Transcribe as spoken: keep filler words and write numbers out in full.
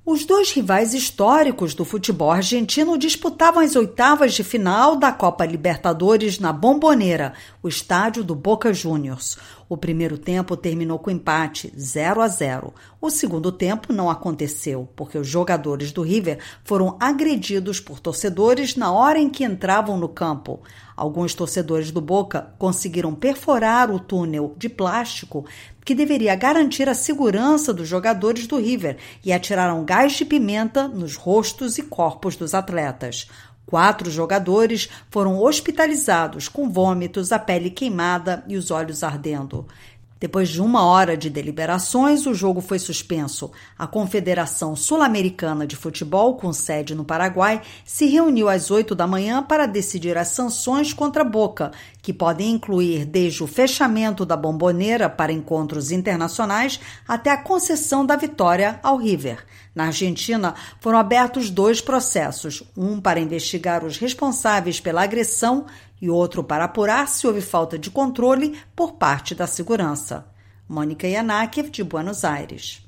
Os dois rivais históricos do futebol argentino disputavam as oitavas de final da Copa Libertadores na Bombonera, o estádio do Boca Juniors. O primeiro tempo terminou com empate, zero a zero. O segundo tempo não aconteceu, porque os jogadores do River foram agredidos por torcedores na hora em que entravam no campo. Alguns torcedores do Boca conseguiram perfurar o túnel de plástico que deveria garantir a segurança dos jogadores do River e atiraram gás de pimenta nos rostos e corpos dos atletas. Quatro jogadores foram hospitalizados com vômitos, a pele queimada e os olhos ardendo. Depois de uma hora de deliberações, o jogo foi suspenso. A Confederação Sul-Americana de Futebol, com sede no Paraguai, se reuniu às oito da manhã para decidir as sanções contra a Boca, que podem incluir desde o fechamento da Bombonera para encontros internacionais até a concessão da vitória ao River. Na Argentina, foram abertos dois processos, um para investigar os responsáveis pela agressão e outro para apurar se houve falta de controle por parte da segurança. Mônica Yanakiev, de Buenos Aires.